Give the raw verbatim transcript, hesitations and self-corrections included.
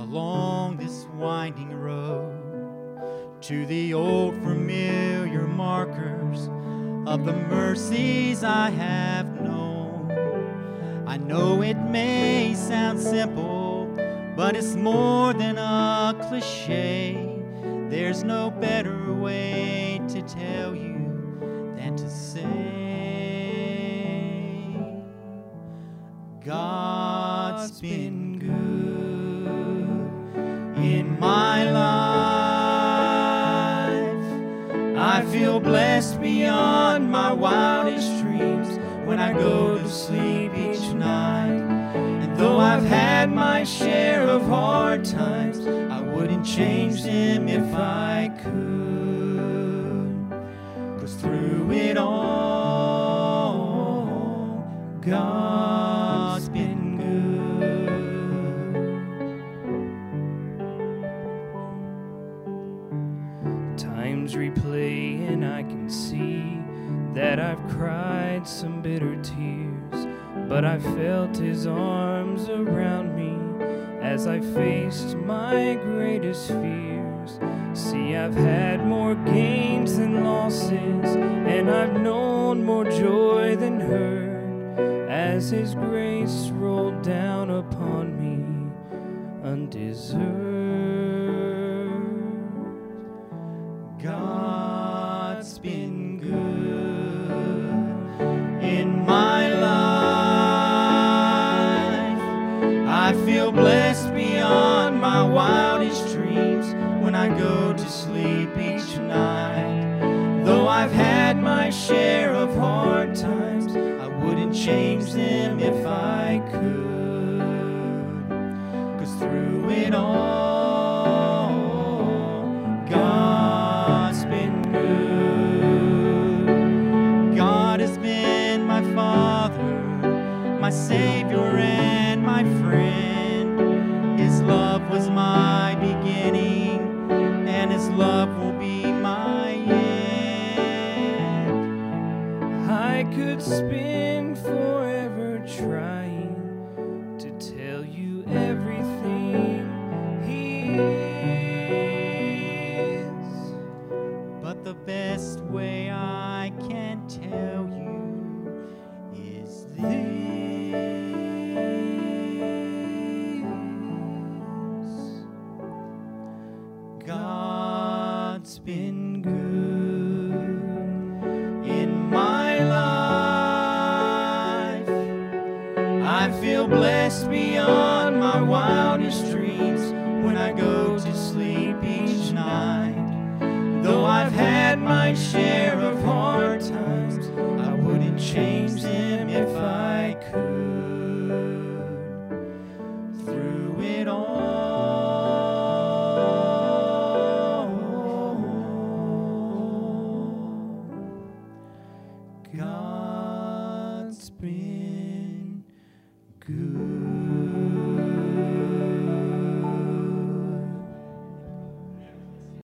along this winding road to the old familiar markers of the mercies I have known. I know it may sound simple, but it's more than a cliche. There's no better way to tell you than to say, God's been good in my life. I feel blessed beyond my wildest dreams when I go to sleep each night. And though I've had my share of hard times, I wouldn't change them if I could. 'Cause through it all, God's been good. Times replay and I can see that I've cried some bitter tears, but I felt His arms around me as I faced my greatest fears. See, I've had more gains than losses, and I've known more joy than hurt as His grace rolled down upon me undeserved. God's been good in my life. I feel blessed beyond my wildest dreams when I go to sleep each night. Though I've had my share of hard times, I wouldn't change them if I could. 'Cause through it all, God's been good. God has been my Father, my Savior and my friend. His love was my beginning, and His love will be my end. I could spend forever trying to tell you everything He is, but the best way I can tell you is this: God's been good in my life. I feel blessed beyond my wildest dreams when I go to sleep each night. Though I've had my share of